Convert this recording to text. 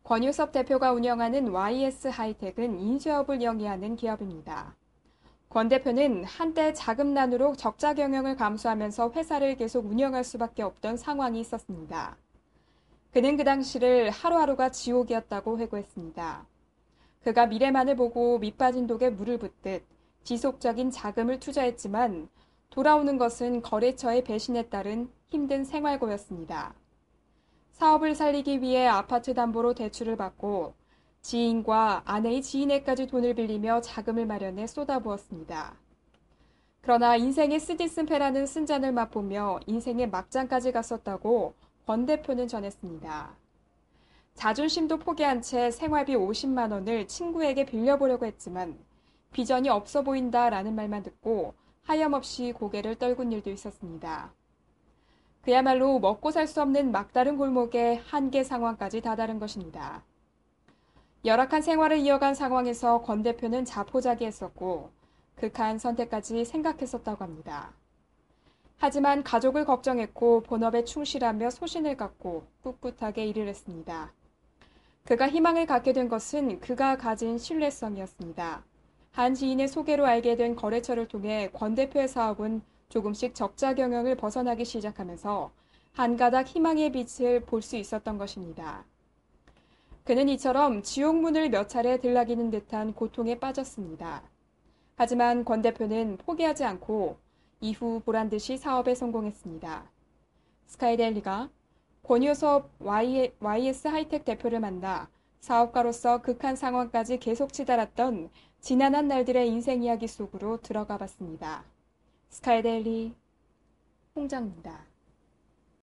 권유섭 대표가 운영하는 YS 하이텍은 인수업을 영위하는 기업입니다. 권 대표는 한때 자금난으로 적자 경영을 감수하면서 회사를 계속 운영할 수밖에 없던 상황이 있었습니다. 그는 그 당시를 하루하루가 지옥이었다고 회고했습니다. 그가 미래만을 보고 밑빠진 독에 물을 붓듯 지속적인 자금을 투자했지만 돌아오는 것은 거래처의 배신에 따른 힘든 생활고였습니다. 사업을 살리기 위해 아파트 담보로 대출을 받고 지인과 아내의 지인에까지 돈을 빌리며 자금을 마련해 쏟아부었습니다. 그러나 인생의 쓰디쓴패라는 쓴잔을 맛보며 인생의 막장까지 갔었다고 권 대표는 전했습니다. 자존심도 포기한 채 생활비 50만 원을 친구에게 빌려보려고 했지만 비전이 없어 보인다라는 말만 듣고 하염없이 고개를 떨군 일도 있었습니다. 그야말로 먹고 살 수 없는 막다른 골목의 한계 상황까지 다다른 것입니다. 열악한 생활을 이어간 상황에서 권 대표는 자포자기했었고 극한 선택까지 생각했었다고 합니다. 하지만 가족을 걱정했고 본업에 충실하며 소신을 갖고 꿋꿋하게 일을 했습니다. 그가 희망을 갖게 된 것은 그가 가진 신뢰성이었습니다. 한 지인의 소개로 알게 된 거래처를 통해 권 대표의 사업은 조금씩 적자 경영을 벗어나기 시작하면서 한 가닥 희망의 빛을 볼 수 있었던 것입니다. 그는 이처럼 지옥문을 몇 차례 들락이는 듯한 고통에 빠졌습니다. 하지만 권 대표는 포기하지 않고 이후 보란듯이 사업에 성공했습니다. 스카이데일리가 권유섭 YS 하이텍 대표를 만나 사업가로서 극한 상황까지 계속 치달았던 지난한 날들의 인생 이야기 속으로 들어가 봤습니다. 스카이데일리 홍정입니다.